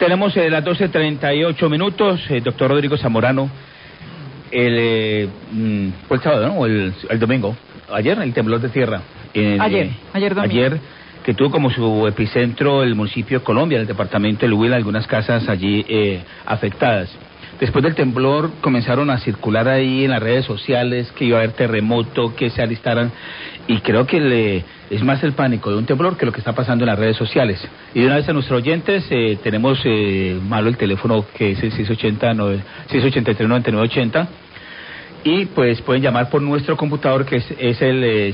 Tenemos las 12:38, doctor Rodrigo Zamorano. Fue el sábado, ¿no? O el domingo. Ayer, el temblor de tierra. Ayer domingo. Ayer, que tuvo como su epicentro el municipio de Colombia, el departamento del Huila, algunas casas allí afectadas. Después del temblor comenzaron a circular ahí en las redes sociales que iba a haber terremoto, que se alistaran, y creo que es más el pánico de un temblor que lo que está pasando en las redes sociales. Y de una vez a nuestros oyentes, tenemos malo el teléfono que es el 683-9980, y pues pueden llamar por nuestro computador que es el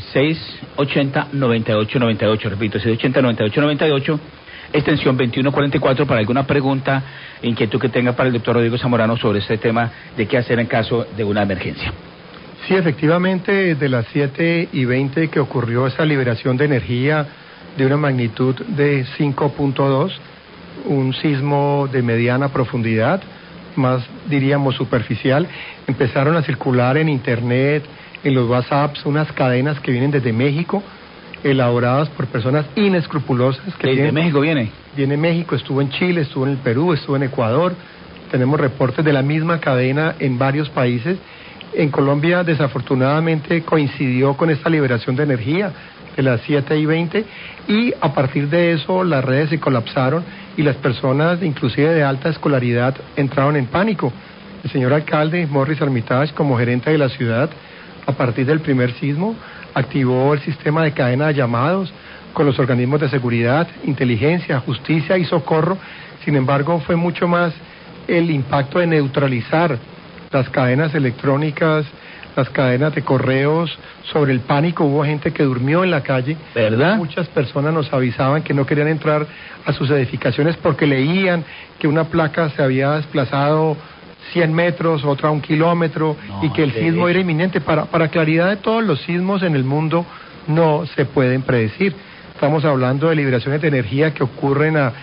680-9898, repito, 680-9898, extensión 2144 para alguna pregunta, inquietud que tenga para el doctor Rodrigo Zamorano sobre este tema de qué hacer en caso de una emergencia. Sí, efectivamente, de las 7:20 que ocurrió esa liberación de energía de una magnitud de 5.2, un sismo de mediana profundidad, más diríamos superficial, empezaron a circular en internet, en los WhatsApps, unas cadenas que vienen desde México, elaboradas por personas inescrupulosas. ¿De México viene? Viene México, estuvo en Chile, estuvo en el Perú, estuvo en Ecuador. Tenemos reportes de la misma cadena en varios países. En Colombia, desafortunadamente, coincidió con esta liberación de energía de las 7:20, y a partir de eso las redes se colapsaron y las personas, inclusive de alta escolaridad, entraron en pánico. El señor alcalde, Morris Armitage, como gerente de la ciudad, a partir del primer sismo, activó el sistema de cadena de llamados con los organismos de seguridad, inteligencia, justicia y socorro. Sin embargo, fue mucho más el impacto de neutralizar las cadenas electrónicas, las cadenas de correos, sobre el pánico. Hubo gente que durmió en la calle. ¿Verdad? Muchas personas nos avisaban que no querían entrar a sus edificaciones porque leían que una placa se había desplazado 100 metros, otra 1 kilómetro, y que el sismo era inminente. Para claridad de todos, los sismos en el mundo no se pueden predecir. Estamos hablando de liberaciones de energía que ocurren a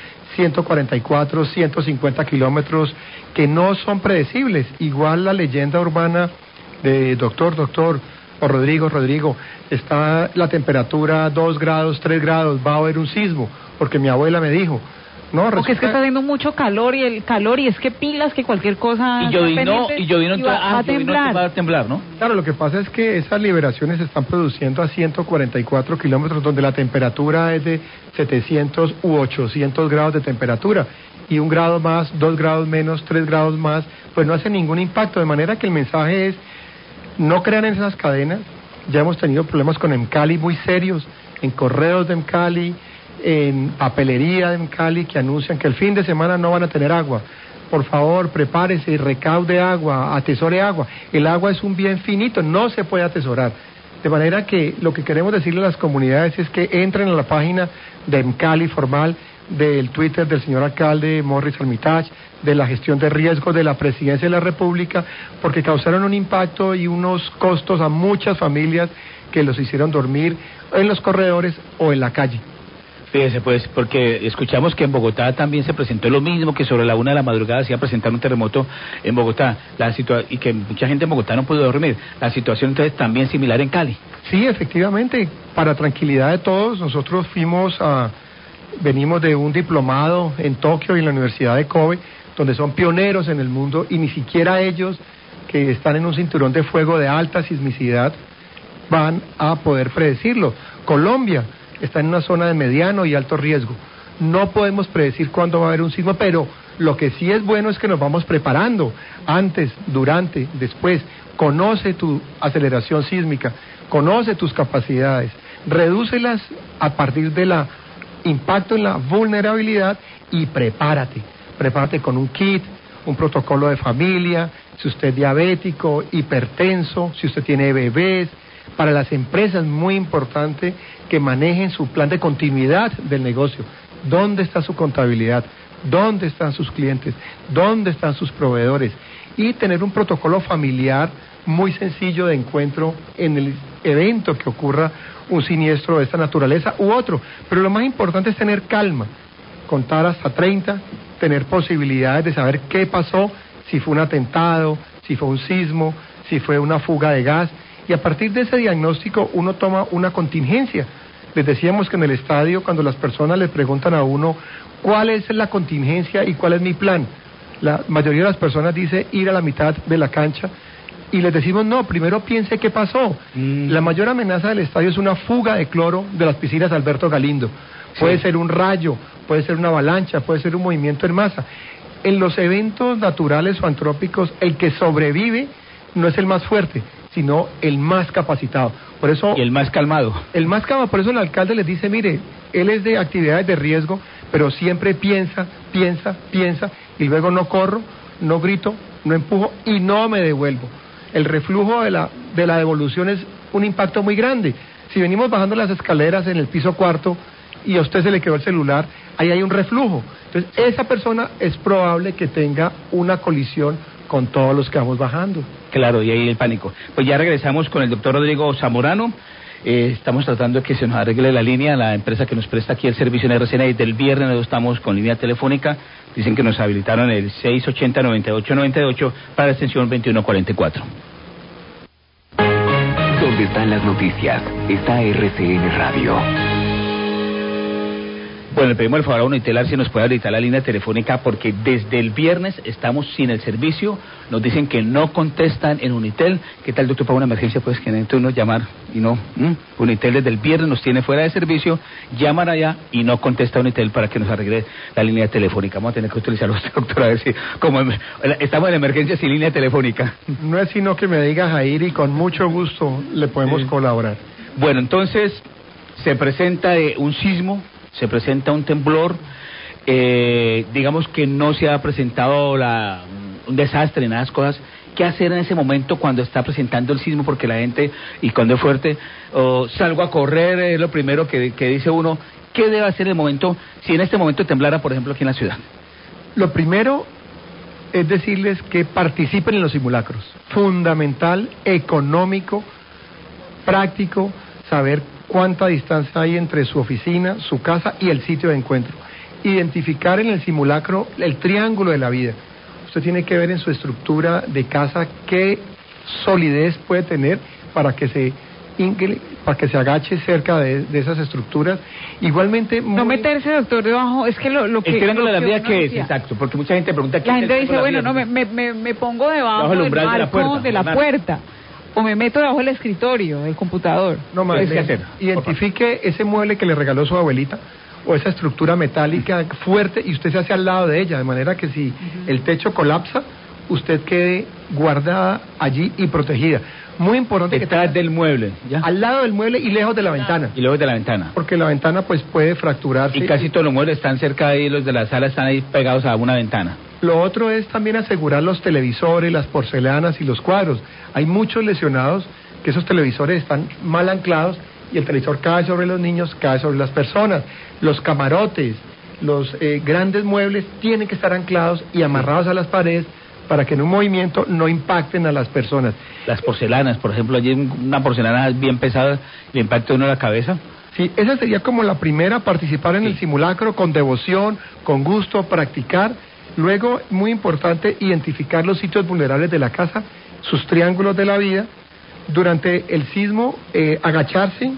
144, 150 kilómetros, que no son predecibles. Igual la leyenda urbana de doctor, o Rodrigo, está la temperatura 2 grados, 3 grados, va a haber un sismo, porque mi abuela me dijo. No, porque es que está haciendo mucho calor y es que pilas, que cualquier cosa. Y llovinó, va a temblar, ¿no? Claro, lo que pasa es que esas liberaciones se están produciendo a 144 kilómetros, donde la temperatura es de 700 u 800 grados de temperatura. Y 1 grado más, 2 grados menos, 3 grados más, pues no hace ningún impacto. De manera que el mensaje es: no crean en esas cadenas. Ya hemos tenido problemas con Emcali muy serios, en correos de Emcali, en papelería de Emcali, que anuncian que el fin de semana no van a tener agua. Por favor, prepárese, recaude agua, atesore agua. El agua es un bien finito, no se puede atesorar. De manera que lo que queremos decirle a las comunidades es que entren a la página de Emcali formal, del Twitter del señor alcalde Morris Armitage, de la gestión de riesgos de la Presidencia de la República, porque causaron un impacto y unos costos a muchas familias que los hicieron dormir en los corredores o en la calle. Fíjese, pues, porque escuchamos que en Bogotá también se presentó lo mismo, que sobre la 1 de la madrugada se iba a presentar un terremoto en Bogotá, y que mucha gente en Bogotá no pudo dormir. La situación entonces también similar en Cali. Sí, efectivamente, para tranquilidad de todos, nosotros venimos de un diplomado en Tokio y en la Universidad de Kobe, donde son pioneros en el mundo, y ni siquiera ellos, que están en un cinturón de fuego de alta sismicidad, van a poder predecirlo. Colombia está en una zona de mediano y alto riesgo. No podemos predecir cuándo va a haber un sismo, pero lo que sí es bueno es que nos vamos preparando antes, durante, después. Conoce tu aceleración sísmica, conoce tus capacidades, redúcelas a partir de la impacto en la vulnerabilidad, y prepárate con un kit, un protocolo de familia, si usted es diabético, hipertenso, si usted tiene bebés. Para las empresas, muy importante que manejen su plan de continuidad del negocio. ¿Dónde está su contabilidad? ¿Dónde están sus clientes? ¿Dónde están sus proveedores? Y tener un protocolo familiar muy sencillo de encuentro en el evento que ocurra un siniestro de esta naturaleza u otro. Pero lo más importante es tener calma, contar hasta 30, tener posibilidades de saber qué pasó, si fue un atentado, si fue un sismo, si fue una fuga de gas. Y a partir de ese diagnóstico uno toma una contingencia. Les decíamos que en el estadio, cuando las personas le preguntan a uno cuál es la contingencia y cuál es mi plan, la mayoría de las personas dice ir a la mitad de la cancha, y les decimos no, primero piense qué pasó. La mayor amenaza del estadio es una fuga de cloro de las piscinas Alberto Galindo. Puede ser un rayo, puede ser una avalancha, puede ser un movimiento en masa. En los eventos naturales o antrópicos, el que sobrevive no es el más fuerte, sino el más capacitado. Por eso, y el más calmado. El más calmado, por eso el alcalde les dice, mire, él es de actividades de riesgo, pero siempre piensa, y luego no corro, no grito, no empujo y no me devuelvo. El reflujo de la devolución es un impacto muy grande. Si venimos bajando las escaleras en el piso cuarto y a usted se le quedó el celular, ahí hay un reflujo. Entonces, esa persona es probable que tenga una colisión con todos los que vamos bajando. Claro, y ahí el pánico. Pues ya regresamos con el doctor Rodrigo Zamorano. Estamos tratando de que se nos arregle la línea, la empresa que nos presta aquí el servicio en RCN, y del viernes no estamos con línea telefónica. Dicen que nos habilitaron el 680-9898 para la extensión 2144. Donde están las noticias, está RCN Radio. Bueno, le pedimos el favor a Unitel a ver si nos puede habilitar la línea telefónica, porque desde el viernes estamos sin el servicio. Nos dicen que no contestan en Unitel. ¿Qué tal, doctor, para una emergencia? Pues que necesito uno llamar y no. Unitel desde el viernes nos tiene fuera de servicio. Llaman allá y no contesta Unitel para que nos arregle la línea telefónica. Vamos a tener que utilizarlo, doctor, a ver si como estamos en emergencia sin línea telefónica. No es sino que me diga Jair y con mucho gusto le podemos colaborar. Bueno, entonces se presenta un sismo. Se presenta un temblor, digamos que no se ha presentado un desastre, nada de esas cosas. ¿Qué hacer en ese momento cuando está presentando el sismo? Porque la gente, y cuando es fuerte, salgo a correr, es lo primero que dice uno. ¿Qué debe hacer en el momento, si en este momento temblara, por ejemplo, aquí en la ciudad? Lo primero es decirles que participen en los simulacros. Fundamental, económico, práctico, saber cuánta distancia hay entre su oficina, su casa y el sitio de encuentro. Identificar en el simulacro el triángulo de la vida. Usted tiene que ver en su estructura de casa qué solidez puede tener para que se agache cerca de esas estructuras. Igualmente... No meterse, doctor, debajo, es que lo que... El triángulo de la vida, ¿qué es? Decía. Exacto, porque mucha gente pregunta... La gente dice, bueno, no, me pongo debajo del marco de la puerta. O me meto debajo del escritorio, del computador. No más, identifique ese mueble que le regaló su abuelita, o esa estructura metálica fuerte, y usted se hace al lado de ella, de manera que si el techo colapsa, usted quede guardada allí y protegida. Muy importante detrás del mueble, ¿ya? Al lado del mueble y lejos de la ventana. Y lejos de la ventana. Porque la ventana pues puede fracturarse. Y casi todos los muebles están cerca de ahí, los de la sala están ahí pegados a una ventana. Lo otro es también asegurar los televisores, las porcelanas y los cuadros. Hay muchos lesionados que esos televisores están mal anclados y el televisor cae sobre los niños, cae sobre las personas. Los camarotes, los grandes muebles tienen que estar anclados y amarrados a las paredes para que en un movimiento no impacten a las personas. Las porcelanas, por ejemplo, allí una porcelana bien pesada, le impacta uno en la cabeza. Sí, esa sería como la primera, participar en el simulacro con devoción, con gusto, practicar. Luego, muy importante, identificar los sitios vulnerables de la casa, sus triángulos de la vida. Durante el sismo, agacharse,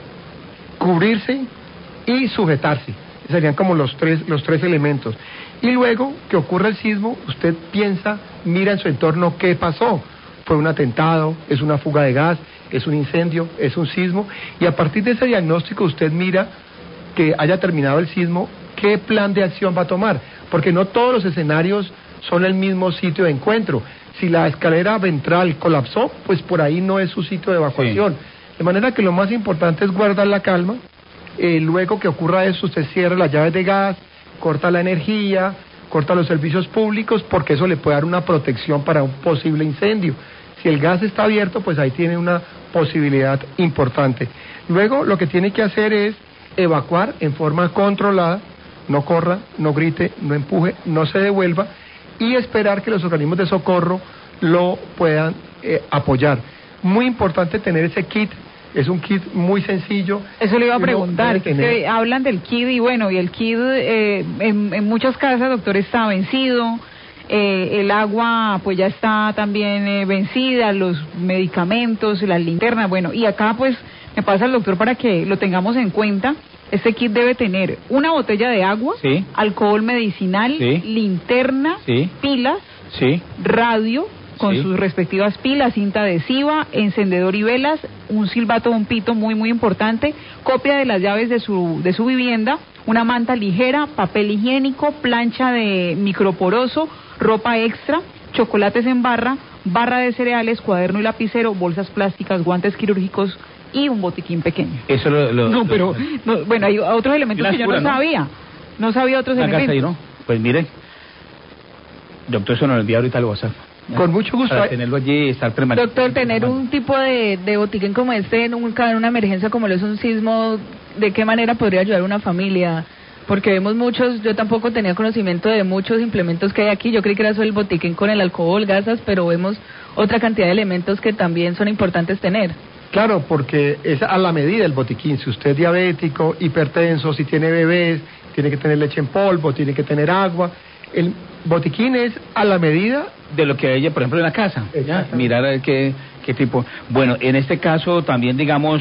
cubrirse y sujetarse. Serían como los tres elementos. Y luego que ocurra el sismo, usted piensa, mira en su entorno qué pasó. Fue un atentado, es una fuga de gas, es un incendio, es un sismo. Y a partir de ese diagnóstico usted mira que haya terminado el sismo, qué plan de acción va a tomar. Porque no todos los escenarios son el mismo sitio de encuentro. Si la escalera ventral colapsó, pues por ahí no es su sitio de evacuación. Sí. De manera que lo más importante es guardar la calma. Luego que ocurra eso, usted cierra las llaves de gas, corta la energía, corta los servicios públicos, porque eso le puede dar una protección para un posible incendio. Si el gas está abierto, pues ahí tiene una posibilidad importante. Luego lo que tiene que hacer es evacuar en forma controlada, no corra, no grite, no empuje, no se devuelva, y esperar que los organismos de socorro lo puedan apoyar. Muy importante tener ese kit. Es un kit muy sencillo. Eso le iba a preguntar, que hablan del kit y bueno, y el kit en muchas casas, doctor, está vencido, el agua pues ya está también vencida, los medicamentos, las linternas, bueno, y acá pues me pasa el doctor para que lo tengamos en cuenta. Este kit debe tener una botella de agua, sí, alcohol medicinal, sí, linterna, sí, pilas, sí, radio con sí, sus respectivas pilas, cinta adhesiva, encendedor y velas, un silbato, un pito muy muy importante, copia de las llaves de su vivienda, una manta ligera, papel higiénico, plancha de microporoso, ropa extra, chocolates en barra, barra de cereales, cuaderno y lapicero, bolsas plásticas, guantes quirúrgicos y un botiquín pequeño. Eso Bueno, hay otros elementos que yo no sabía. No sabía otros elementos. Ahí, ¿no? Pues miren, doctor, eso nos lo envía ahorita al WhatsApp. Con mucho gusto. Para tenerlo allí y estar permanente. Doctor, tener un tipo de botiquín como este en una emergencia como lo es un sismo, ¿de qué manera podría ayudar a una familia? Porque vemos muchos, yo tampoco tenía conocimiento de muchos implementos que hay aquí, yo creí que era solo el botiquín con el alcohol, gasas, pero vemos otra cantidad de elementos que también son importantes tener. Claro, porque es a la medida el botiquín. Si usted es diabético, hipertenso, si tiene bebés, tiene que tener leche en polvo, tiene que tener agua. El botiquín es a la medida de lo que ella, por ejemplo, en la casa. Mirar a ver qué tipo. Bueno, en este caso también, digamos,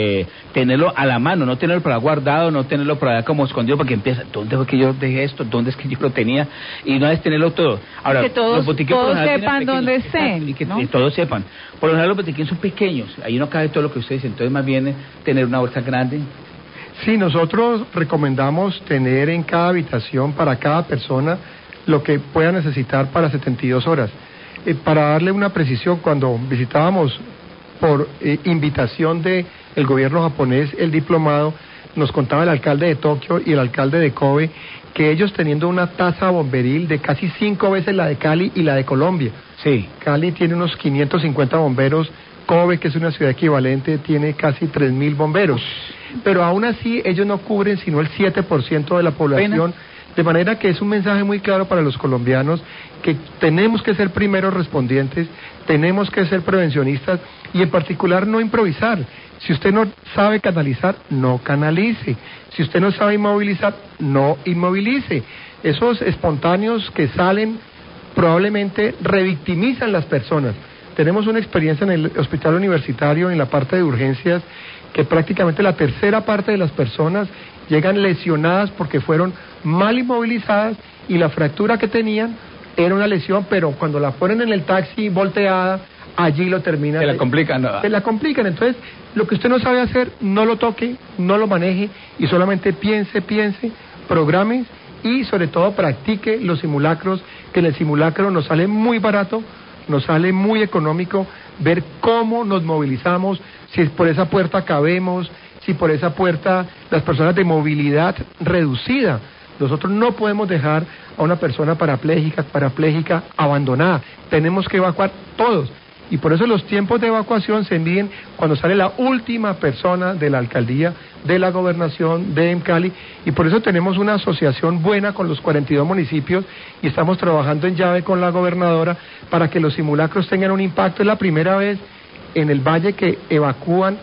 tenerlo a la mano, no tenerlo para guardado, no tenerlo para como escondido, porque empieza, ¿dónde fue que yo dejé esto? ¿Dónde es que yo lo tenía? Y no es tenerlo todo. Ahora, que todos sepan dónde estén, y que ¿no? todos sepan. Por lo general los botiquines son pequeños, ahí no cabe todo lo que ustedes dicen, entonces más bien tener una bolsa grande. Sí, nosotros recomendamos tener en cada habitación para cada persona lo que pueda necesitar para 72 horas. Para darle una precisión, cuando visitábamos por invitación del gobierno japonés el diplomado, nos contaba el alcalde de Tokio y el alcalde de Kobe que ellos teniendo una tasa bomberil de casi 5 veces la de Cali y la de Colombia. Sí. Cali tiene unos 550 bomberos, Kobe, que es una ciudad equivalente, tiene casi 3.000 bomberos. Pero aún así ellos no cubren sino el 7% de la población. De manera que es un mensaje muy claro para los colombianos que tenemos que ser primeros respondientes, tenemos que ser prevencionistas y en particular no improvisar. Si usted no sabe canalizar, no canalice. Si usted no sabe inmovilizar, no inmovilice. Esos espontáneos que salen probablemente revictimizan las personas. Tenemos una experiencia en el hospital universitario, en la parte de urgencias, que prácticamente la tercera parte de las personas llegan lesionadas porque fueron mal inmovilizadas y la fractura que tenían era una lesión, pero cuando la ponen en el taxi volteada, allí lo terminan. Se la complican. Se la complican. Entonces, lo que usted no sabe hacer, no lo toque, no lo maneje y solamente piense, programe y sobre todo practique los simulacros, que en el simulacro nos sale muy barato, nos sale muy económico ver cómo nos movilizamos, si por esa puerta cabemos, si por esa puerta las personas de movilidad reducida. Nosotros no podemos dejar a una persona parapléjica abandonada. Tenemos que evacuar todos. Y por eso los tiempos de evacuación se miden cuando sale la última persona de la alcaldía, de la gobernación, de Cali. Y por eso tenemos una asociación buena con los 42 municipios y estamos trabajando en llave con la gobernadora para que los simulacros tengan un impacto. Es la primera vez en el Valle que evacúan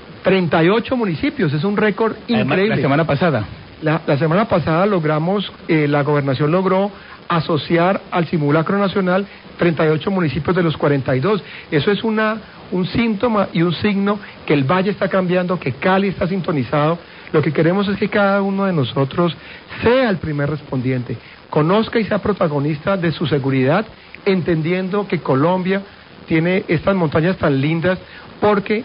38 municipios. Es un récord increíble. La semana pasada. La semana pasada logramos, la gobernación logró asociar al simulacro nacional 38 municipios de los 42. Eso es un síntoma y un signo que el Valle está cambiando, que Cali está sintonizado. Lo que queremos es que cada uno de nosotros sea el primer respondiente, conozca y sea protagonista de su seguridad, entendiendo que Colombia tiene estas montañas tan lindas porque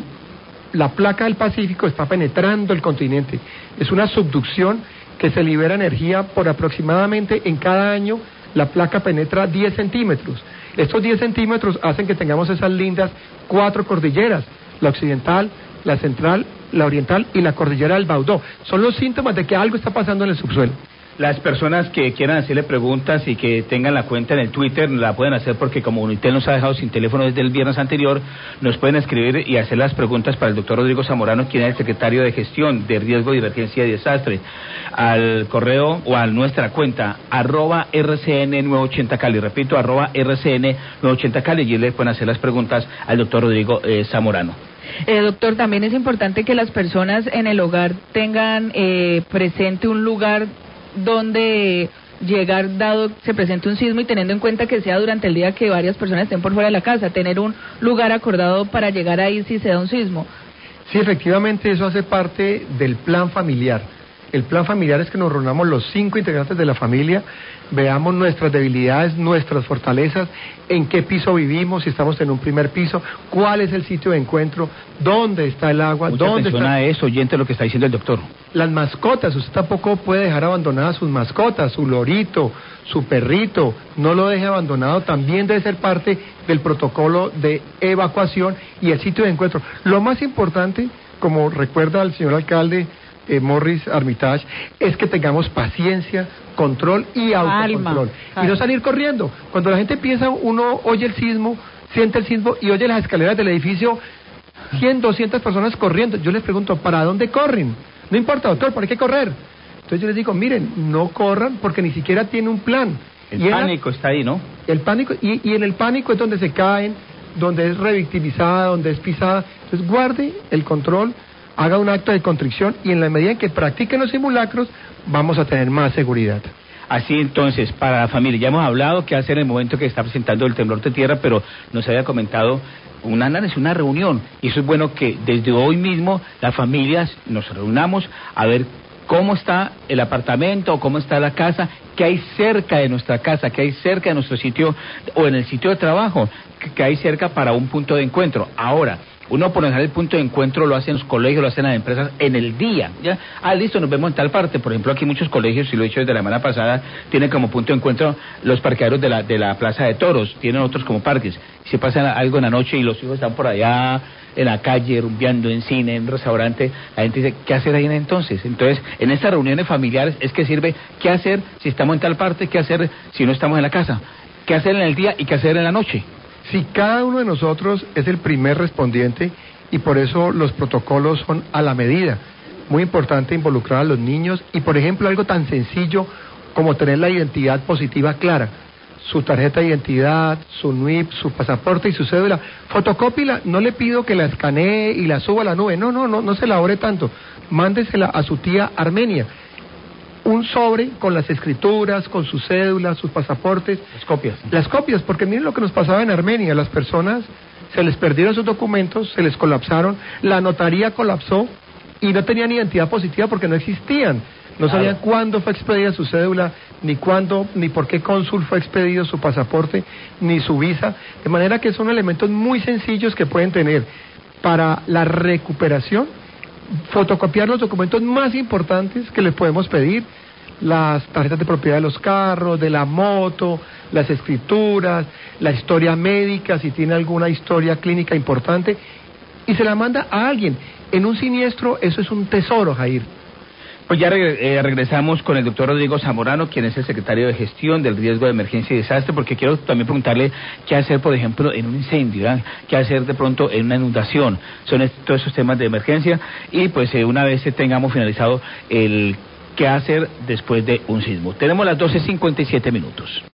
la placa del Pacífico está penetrando el continente. Es una subducción que se libera energía por aproximadamente en cada año. La placa penetra 10 centímetros. Estos 10 centímetros hacen que tengamos esas lindas 4 cordilleras, la occidental, la central, la oriental y la cordillera del Baudó. Son los síntomas de que algo está pasando en el subsuelo. Las personas que quieran hacerle preguntas y que tengan la cuenta en el Twitter la pueden hacer porque como Unitel nos ha dejado sin teléfono desde el viernes anterior, nos pueden escribir y hacer las preguntas para el doctor Rodrigo Zamorano, quien es el secretario de Gestión de Riesgo y Emergencia y Desastre, al correo o a nuestra cuenta @RCN980Cali, repito, @RCN980Cali, y le pueden hacer las preguntas al doctor Rodrigo Zamorano. Doctor, también es importante que las personas en el hogar tengan presente un lugar donde llegar dado se presente un sismo y teniendo en cuenta que sea durante el día que varias personas estén por fuera de la casa, tener un lugar acordado para llegar ahí si se da un sismo. Sí, efectivamente, eso hace parte del plan familiar. El plan familiar es que nos reunamos los 5 integrantes de la familia, veamos nuestras debilidades, nuestras fortalezas, en qué piso vivimos, si estamos en un primer piso, cuál es el sitio de encuentro, dónde está el agua, Mucha dónde atención está... a eso, oyente, lo que está diciendo el doctor. Las mascotas, usted tampoco puede dejar abandonadas sus mascotas, su lorito, su perrito, no lo deje abandonado, también debe ser parte del protocolo de evacuación y el sitio de encuentro. Lo más importante, como recuerda el señor alcalde Morris Armitage, es que tengamos paciencia, control y autocontrol. Y no salir corriendo. Cuando la gente piensa, uno oye el sismo, siente el sismo y oye las escaleras del edificio, 100, 200 personas corriendo. Yo les pregunto, ¿para dónde corren? No importa, doctor, ¿para qué correr? Entonces yo les digo, miren, no corran porque ni siquiera tiene un plan. El pánico está ahí, ¿no? El pánico, y en el pánico es donde se caen, donde es revictimizada, donde es pisada. Entonces guarde el control, haga un acto de contrición y en la medida en que practiquen los simulacros, vamos a tener más seguridad. Así entonces, para la familia, ya hemos hablado qué hacer en el momento que está presentando el temblor de tierra, pero nos había comentado un análisis, una reunión, y eso es bueno que desde hoy mismo las familias nos reunamos a ver cómo está el apartamento o cómo está la casa, qué hay cerca de nuestra casa, qué hay cerca de nuestro sitio o en el sitio de trabajo, qué hay cerca para un punto de encuentro. Ahora, uno por ejemplo el punto de encuentro lo hacen los colegios, lo hacen las empresas en el día, ¿ya? Listo, nos vemos en tal parte. Por ejemplo, aquí muchos colegios, y lo he dicho desde la semana pasada, tienen como punto de encuentro los parqueaderos de la Plaza de Toros, tienen otros como parques. Si pasa algo en la noche y los hijos están por allá en la calle, rumbeando en cine, en restaurante, la gente dice, ¿qué hacer ahí entonces? Entonces, en estas reuniones familiares es que sirve qué hacer si estamos en tal parte, qué hacer si no estamos en la casa, qué hacer en el día y qué hacer en la noche. Si cada uno de nosotros es el primer respondiente y por eso los protocolos son a la medida. Muy importante involucrar a los niños y, por ejemplo, algo tan sencillo como tener la identidad positiva clara. Su tarjeta de identidad, su NUIP, su pasaporte y su cédula. Fotocópila, no le pido que la escanee y la suba a la nube. No se elabore tanto. Mándesela a su tía Armenia. Un sobre con las escrituras, con sus cédulas, sus pasaportes. Las copias, porque miren lo que nos pasaba en Armenia. Las personas se les perdieron sus documentos, se les colapsaron, la notaría colapsó y no tenían identidad positiva porque no existían. No sabían cuándo fue expedida su cédula, ni cuándo, ni por qué cónsul fue expedido su pasaporte, ni su visa. De manera que son elementos muy sencillos que pueden tener para la recuperación, fotocopiar los documentos más importantes que les podemos pedir, las tarjetas de propiedad de los carros, de la moto, las escrituras, la historia médica, si tiene alguna historia clínica importante, y se la manda a alguien. En un siniestro eso es un tesoro, Jair. Pues ya regresamos con el doctor Rodrigo Zamorano, quien es el secretario de Gestión del Riesgo de Emergencia y Desastre, porque quiero también preguntarle qué hacer, por ejemplo, en un incendio, ¿verdad? Qué hacer de pronto en una inundación. Son todos esos temas de emergencia y pues una vez tengamos finalizado el qué hacer después de un sismo. Tenemos las 12:57 minutos.